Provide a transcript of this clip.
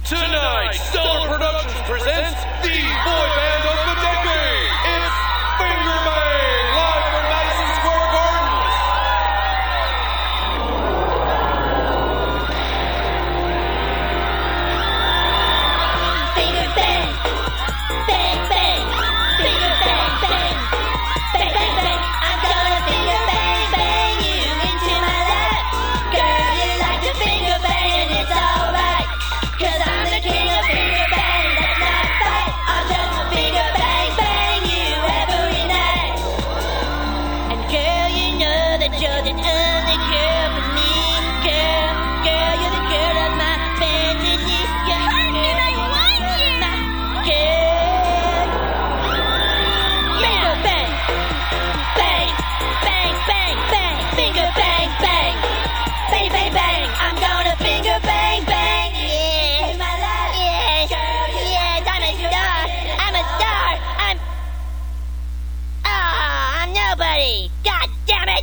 Tonight, Stellar Productions presents the boy band of the decade. It's Finger Bang, live from Madison Square Garden. Finger bang, bang bang, finger bang bang, bang bang bang. I'm gonna finger bang bang you into my lap. Girl, you like to finger bang and it's alright. 'Cause I'm the king of finger bang, that's not fight. I'll just finger bang bang you every night. And girl, you know that you're the only girl for me. Girl, you're the girl of my fantasy. You hurt me, I want you. Girl. Finger bang, bang, bang, bang, bang. Finger bang, bang, bang, bang, bang. I'm gonna finger bang, bang. Yes, yes, yes. I'm a star. I'm a star. I'm nobody. God damn it.